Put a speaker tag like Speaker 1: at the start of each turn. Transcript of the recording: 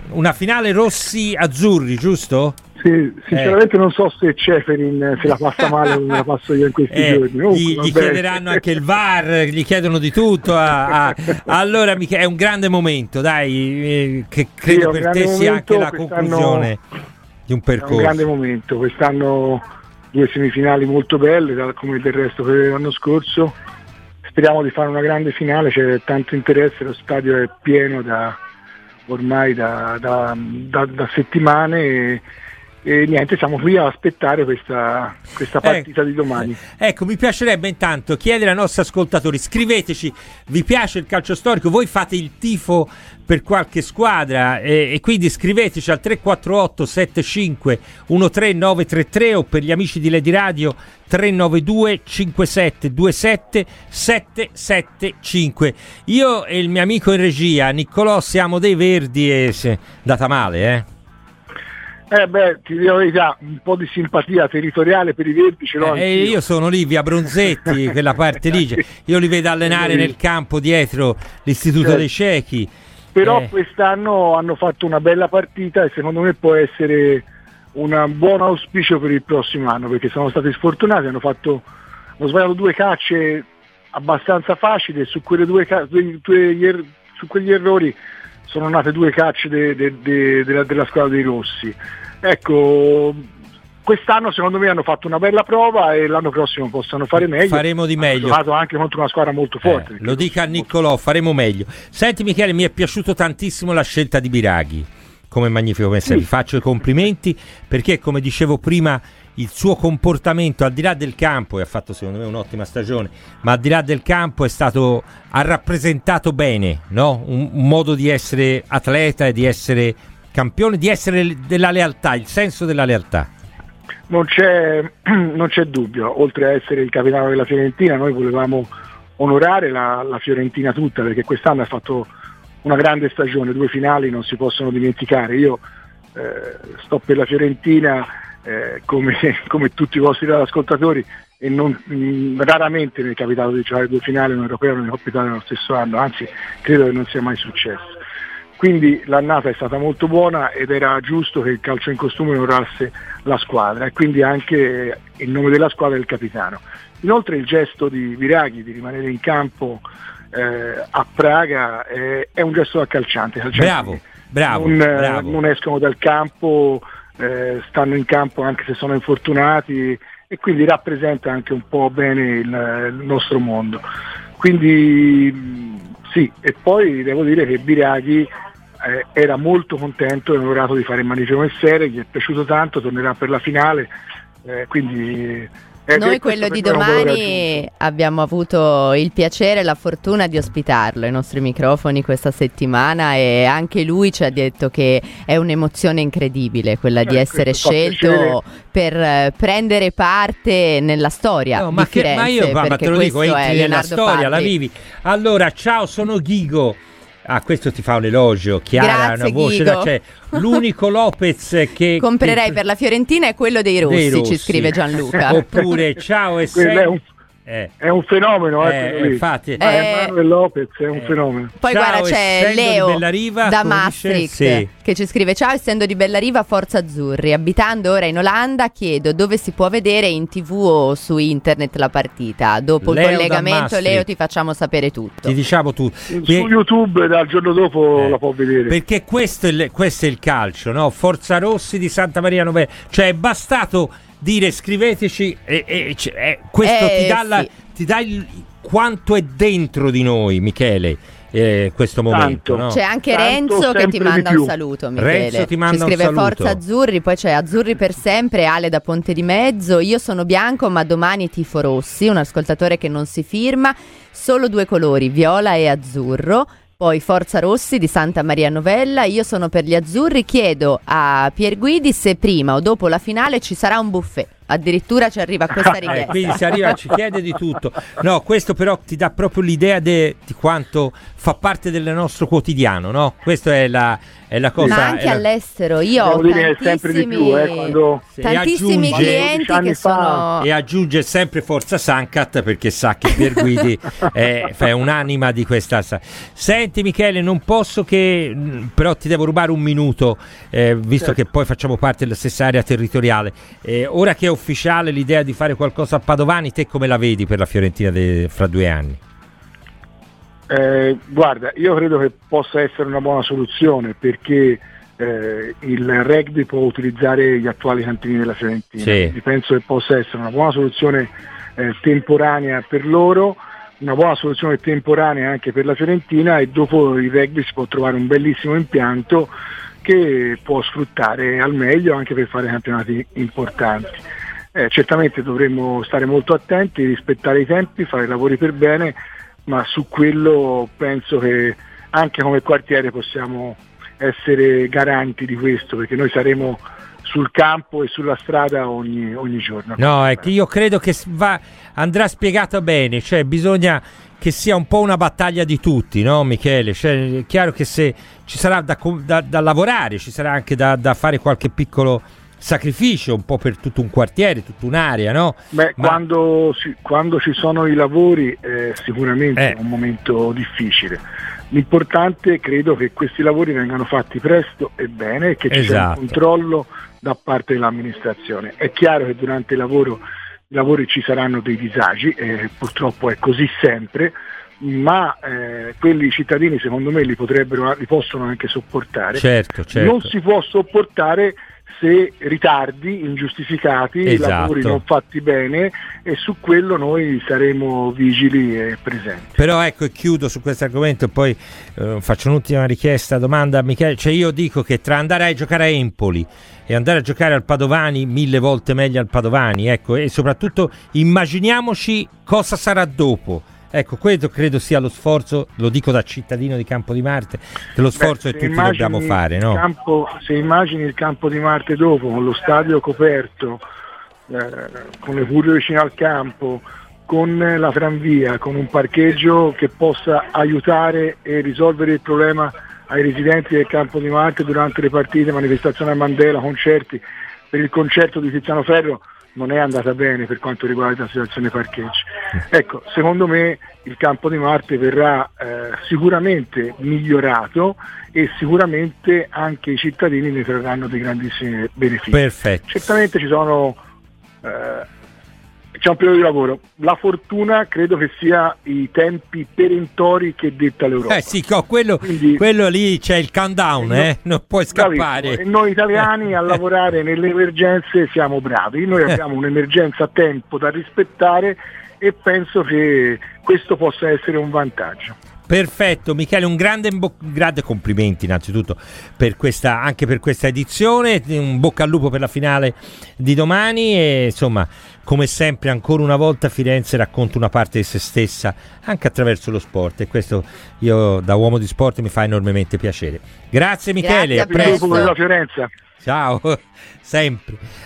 Speaker 1: una finale Rossi-Azzurri, giusto?
Speaker 2: Sì, sinceramente non so se Ceferin se la passa male o la passo io in questi giorni.
Speaker 1: Gli chiederanno anche il VAR, gli chiedono di tutto. Allora è un grande momento, dai, che credo per te sia anche la conclusione di un percorso. È un
Speaker 2: grande momento, quest'anno 2 semifinali molto belle, come del resto per l'anno scorso. Speriamo di fare una grande finale, c'è tanto interesse, lo stadio è pieno ormai da settimane e niente, siamo qui a aspettare questa partita di domani.
Speaker 1: Ecco, mi piacerebbe intanto chiedere ai nostri ascoltatori, scriveteci, vi piace il calcio storico, voi fate il tifo per qualche squadra e quindi scriveteci al 348 75 13933 o per gli amici di Lady Radio 392 5727 775. Io e il mio amico in regia Niccolò siamo dei Verdi e data male,
Speaker 2: ti dico la verità, un po' di simpatia territoriale per i Verdi ce l'ho anch'io.
Speaker 1: Io sono lì via Bronzetti, quella parte lì, io li vedo allenare nel campo dietro l'Istituto dei Ciechi.
Speaker 2: Però quest'anno hanno fatto una bella partita e secondo me può essere un buon auspicio per il prossimo anno, perché sono stati sfortunati, hanno sbagliato 2 calce abbastanza facili e su quelle su quegli errori sono nate 2 calce della squadra dei Rossi. Ecco, quest'anno secondo me hanno fatto una bella prova e l'anno prossimo possono fare meglio.
Speaker 1: Faremo di meglio.
Speaker 2: Hanno giocato anche contro una squadra molto forte.
Speaker 1: Lo dica a Niccolò, faremo meglio. Senti Michele, mi è piaciuto tantissimo la scelta di Biraghi come magnifico messaggio. Faccio i complimenti perché, come dicevo prima, il suo comportamento al di là del campo, e ha fatto secondo me un'ottima stagione, ma al di là del campo ha rappresentato bene, no? Un modo di essere atleta e di essere campione, di essere della lealtà, il senso della lealtà.
Speaker 2: Non c'è dubbio, oltre a essere il capitano della Fiorentina, noi volevamo onorare la Fiorentina tutta, perché quest'anno ha fatto una grande stagione, 2 finali non si possono dimenticare. Io sto per la Fiorentina come tutti i vostri ascoltatori e raramente mi è capitato di giocare 2 finali, un europeo e un Coppa Italia nello stesso anno, anzi credo che non sia mai successo. Quindi l'annata è stata molto buona ed era giusto che il calcio in costume onorasse la squadra e quindi anche il nome della squadra è il capitano. Inoltre il gesto di Biraghi di rimanere in campo a Praga è un gesto da calciante.
Speaker 1: Bravo.
Speaker 2: Non escono dal campo, stanno in campo anche se sono infortunati e quindi rappresenta anche un po' bene il nostro mondo. Quindi sì, e poi devo dire che Biraghi era molto contento e onorato di fare il Magnifico Mestiere, gli è piaciuto tanto, tornerà per la finale, quindi
Speaker 3: noi quello di domani abbiamo avuto il piacere e la fortuna di ospitarlo ai nostri microfoni questa settimana e anche lui ci ha detto che è un'emozione incredibile quella di essere scelto per prendere parte nella storia di Firenze.
Speaker 1: Ma io te lo dico, entri nella storia, la vivi. Allora, ciao, sono Ghigo. Questo ti fa un elogio, Chiara.
Speaker 3: Grazie,
Speaker 1: una voce
Speaker 3: Ghigo.
Speaker 1: c'è l'unico Lopez che
Speaker 3: comprerei per la Fiorentina è quello dei Rossi, ci scrive Gianluca.
Speaker 1: Oppure ciao e
Speaker 2: è un fenomeno,
Speaker 1: infatti
Speaker 2: Emanuele Lopez è un fenomeno.
Speaker 3: Poi
Speaker 1: ciao,
Speaker 3: guarda, c'è Leo da
Speaker 1: Maastricht
Speaker 3: che ci scrive: ciao, essendo di Bellariva, forza azzurri, abitando ora in Olanda, chiedo dove si può vedere in TV o su internet la partita. Dopo il collegamento, Leo, ti facciamo sapere tutto.
Speaker 1: Ti diciamo tu
Speaker 2: su YouTube dal giorno dopo la può vedere,
Speaker 1: perché questo è il calcio, no? Forza Rossi di Santa Maria Novella, cioè è bastato dire scriveteci questo ti dà quanto è dentro di noi, Michele, questo momento, no?
Speaker 3: C'è anche Renzo che ti manda un saluto, Michele.
Speaker 1: Renzo ti manda
Speaker 3: ci scrive
Speaker 1: un saluto.
Speaker 3: Forza Azzurri, poi c'è Azzurri per sempre, Ale da Ponte di Mezzo, io sono bianco ma domani tifo Rossi, un ascoltatore che non si firma, solo 2 colori, viola e azzurro. Poi Forza Rossi di Santa Maria Novella, io sono per gli azzurri, chiedo a Pierguidi se prima o dopo la finale ci sarà un buffet. addirittura ci arriva questa richiesta.
Speaker 1: Quindi ci chiede di tutto. No, questo però ti dà proprio l'idea di quanto fa parte del nostro quotidiano, no? Questa è la cosa.
Speaker 3: Ma anche all'estero, io ho tantissimi clienti che sono...
Speaker 1: E aggiunge sempre Forza Sancat, perché sa che Pier Guidi è un'anima di questa. Senti Michele, non posso che però ti devo rubare un minuto, visto che poi facciamo parte della stessa area territoriale. Ora che è ufficiale l'idea di fare qualcosa a Padovani, te come la vedi per la Fiorentina fra 2 anni?
Speaker 2: Guarda, io credo che possa essere una buona soluzione, perché il rugby può utilizzare gli attuali cantini della Fiorentina. Sì. Penso che possa essere una buona soluzione temporanea per loro, una buona soluzione temporanea anche per la Fiorentina, e dopo il rugby si può trovare un bellissimo impianto che può sfruttare al meglio anche per fare campionati importanti. Certamente dovremmo stare molto attenti, rispettare i tempi, fare i lavori per bene, ma su quello penso che anche come quartiere possiamo essere garanti di questo, perché noi saremo sul campo e sulla strada ogni giorno.
Speaker 1: No, è che io credo che andrà spiegato bene, cioè bisogna che sia un po' una battaglia di tutti, no Michele? Cioè, è chiaro che se ci sarà da lavorare, ci sarà anche da fare qualche piccolo sacrificio, un po' per tutto un quartiere, tutta un'area, no?
Speaker 2: Quando ci sono i lavori sicuramente è un momento difficile. L'importante credo che questi lavori vengano fatti presto e bene, e che ci sia un controllo da parte dell'amministrazione. È chiaro che durante i lavori ci saranno dei disagi, purtroppo è così sempre, ma quelli cittadini secondo me li possono anche sopportare.
Speaker 1: Certo.
Speaker 2: Non si può sopportare se ritardi ingiustificati, lavori non fatti bene, e su quello noi saremo vigili e presenti.
Speaker 1: Però ecco, e chiudo su questo argomento e poi faccio un'ultima domanda a Michele. Cioè io dico che tra andare a giocare a Empoli e andare a giocare al Padovani, 1000 volte meglio al Padovani, ecco, e soprattutto immaginiamoci cosa sarà dopo. Ecco, questo credo sia lo sforzo, lo dico da cittadino di Campo di Marte, che lo sforzo che tutti dobbiamo fare, no?
Speaker 2: Se immagini il Campo di Marte dopo, con lo stadio coperto, con le curve vicino al campo, con la tranvia, con un parcheggio che possa aiutare e risolvere il problema ai residenti del Campo di Marte durante le partite, manifestazioni a Mandela, concerti. Per il concerto di Tiziano Ferro non è andata bene per quanto riguarda la situazione parcheggi. Ecco, secondo me il Campo di Marte verrà sicuramente migliorato, e sicuramente anche i cittadini ne trarranno dei grandissimi benefici.
Speaker 1: Perfetto.
Speaker 2: Certamente c'è un periodo di lavoro. La fortuna credo che sia i tempi perentori che detta l'Europa.
Speaker 1: Quello lì c'è il countdown, non puoi scappare.
Speaker 2: E noi italiani a lavorare nelle emergenze siamo bravi. Noi abbiamo un'emergenza a tempo da rispettare, e penso che questo possa essere un vantaggio.
Speaker 1: Perfetto Michele, un grande complimenti innanzitutto anche per questa edizione, un bocca al lupo per la finale di domani, e insomma come sempre ancora una volta Firenze racconta una parte di se stessa anche attraverso lo sport, e questo io da uomo di sport mi fa enormemente piacere. Grazie Michele.
Speaker 3: Grazie, a presto.
Speaker 2: Della Fiorenza.
Speaker 1: Ciao, sempre.